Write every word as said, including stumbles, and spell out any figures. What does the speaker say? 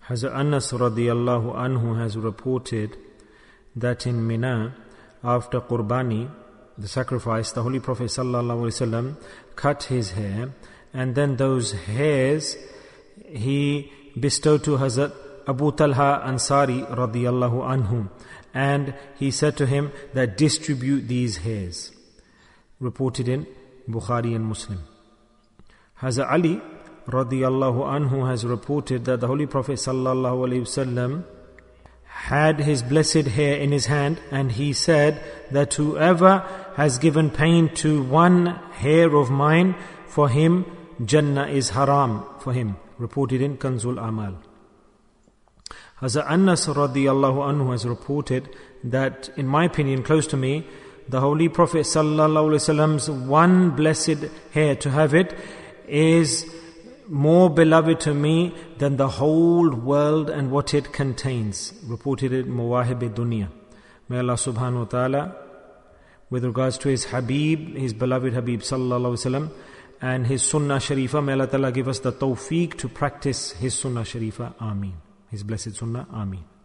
Hazrat Anas radiyallahu anhu has reported that in Mina, after Qurbani, the sacrifice, the Holy Prophet sallallahu alaihi wasallam cut his hair, and then those hairs he bestowed to Hazrat Abu Talha Ansari radiyallahu anhu, and he said to him that distribute these hairs. Reported in Bukhari and Muslim. Hazrat Ali radiyallahu anhu has reported that the Holy Prophet sallallahu alaihi wasallam had his blessed hair in his hand, and he said that whoever has given pain to one hair of mine, for him Jannah is haram for him. Reported in Kanzul Amal. Hazrat Anas radiyallahu anhu has reported that, in my opinion, close to me, the Holy Prophet sallallahu alaihi wasallam's one blessed hair, to have it, is more beloved to me than the whole world and what it contains. Reported in Mawahib Dunya. May Allah subhanahu wa ta'ala, with regards to His Habib, His beloved Habib sallallahu alaihi wasallam, and His Sunnah Sharifa, may Allah ta'ala give us the tawfiq to practice His Sunnah Sharifa. Ameen. His blessed Sunnah. Ameen.